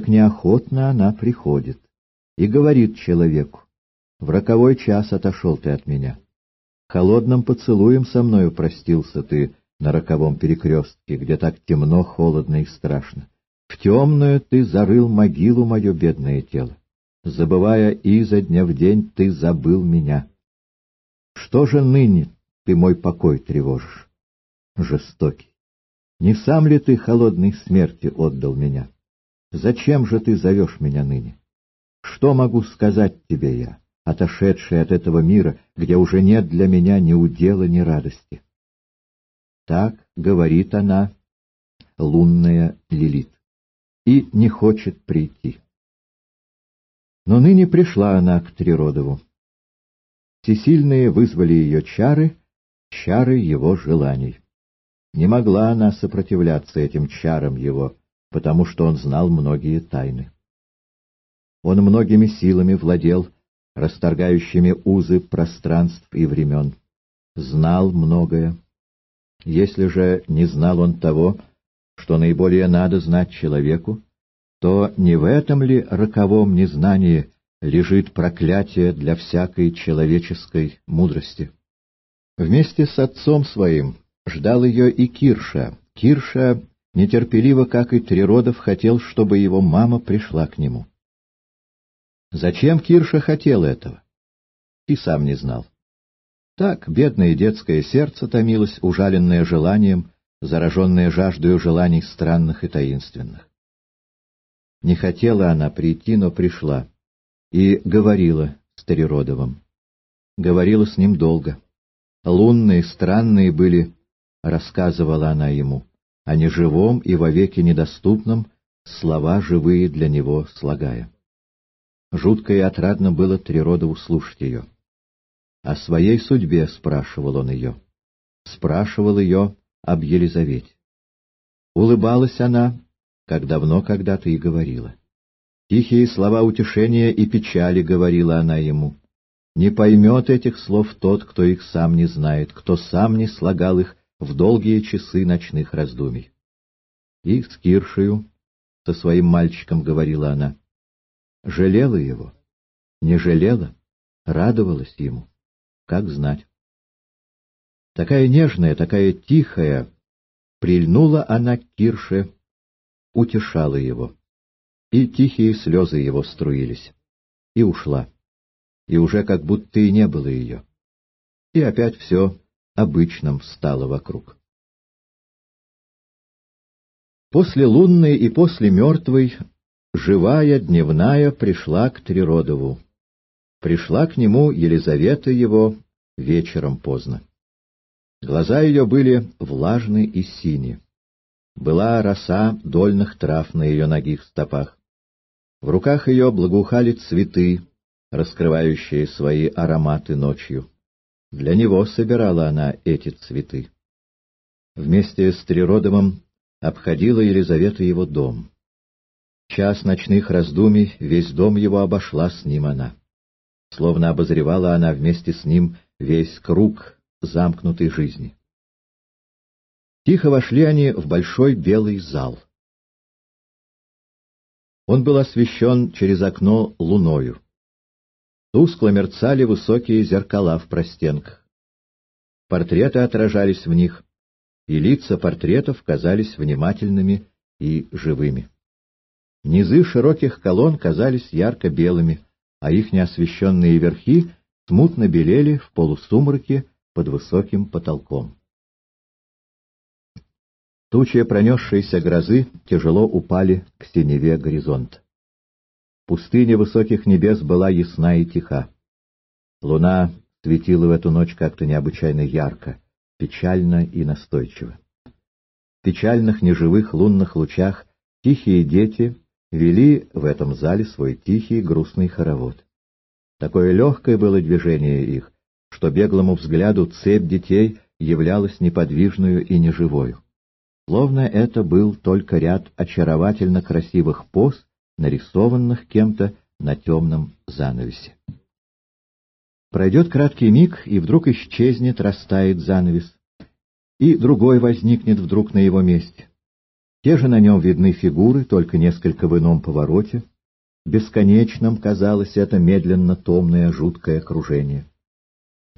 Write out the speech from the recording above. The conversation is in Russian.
неохотно она приходит и говорит человеку: «В роковой час отошел ты от меня. Холодным поцелуем со мною простился ты на роковом перекрестке, где так темно, холодно и страшно. В темную ты зарыл могилу мое бедное тело. Забывая изо дня в день, ты забыл меня. Что же ныне ты мой покой тревожишь? Жестокий, не сам ли ты холодной смерти отдал меня? Зачем же ты зовешь меня ныне? Что могу сказать тебе я, отошедший от этого мира, где уже нет для меня ни удела, ни радости?» Так говорит она, лунная Лилит, и не хочет прийти. Но ныне пришла она к Триродову. Всесильные вызвали ее чары, чары его желаний. Не могла она сопротивляться этим чарам его, потому что он знал многие тайны. Он многими силами владел, расторгающими узы пространств и времен. Знал многое. Если же не знал он того, что наиболее надо знать человеку, то не в этом ли роковом незнании лежит проклятие для всякой человеческой мудрости? Вместе с отцом своим ждал ее и Кирша. Кирша нетерпеливо, как и Триродов, хотел, чтобы его мама пришла к нему. Зачем Кирша хотел этого? И сам не знал. Так бедное детское сердце томилось, ужаленное желанием, зараженное жаждою желаний странных и таинственных. Не хотела она прийти, но пришла, и говорила с Триродовым. Говорила с ним долго. Лунные, странные были, рассказывала она ему, о неживом и вовеки недоступном, слова живые для него слагая. Жутко и отрадно было Триродову слушать ее. О своей судьбе спрашивал он ее. Спрашивал ее об Елизавете. Улыбалась она, как давно когда-то и говорила. Тихие слова утешения и печали говорила она ему. Не поймет этих слов тот, кто их сам не знает, кто сам не слагал их в долгие часы ночных раздумий. И с Киршею, со своим мальчиком, говорила она. Жалела его? Не жалела? Радовалась ему? Как знать. Такая нежная, такая тихая, прильнула она к Кирше, утешала его. И тихие слезы его струились. И ушла. И уже как будто и не было ее. И опять все обычным стало вокруг. После лунной и после мертвой живая дневная пришла к Триродову. Пришла к нему Елизавета его вечером поздно. Глаза ее были влажны и сини. Была роса дольных трав на ее нагих стопах. В руках ее благоухали цветы, раскрывающие свои ароматы ночью. Для него собирала она эти цветы. Вместе с Триродовым обходила Елизавета его дом. Час ночных раздумий весь дом его обошла с ним она. Словно обозревала она вместе с ним весь круг замкнутой жизни. Тихо вошли они в большой белый зал. Он был освещен через окно луною. Тускло мерцали высокие зеркала в простенках. Портреты отражались в них, и лица портретов казались внимательными и живыми. Низы широких колонн казались ярко-белыми, а их неосвещенные верхи смутно белели в полусумраке под высоким потолком. Тучи пронесшейся грозы тяжело упали к синеве горизонта. Пустыня высоких небес была ясна и тиха. Луна светила в эту ночь как-то необычайно ярко, печально и настойчиво. В печальных неживых лунных лучах тихие дети вели в этом зале свой тихий грустный хоровод. Такое легкое было движение их, что беглому взгляду цепь детей являлась неподвижную и неживою. Словно это был только ряд очаровательно красивых поз, нарисованных кем-то на темном занавесе. Пройдет краткий миг, и вдруг исчезнет, растает занавес, и другой возникнет вдруг на его месте. Те же на нем видны фигуры, только несколько в ином повороте. Бесконечным казалось это медленно-томное жуткое окружение.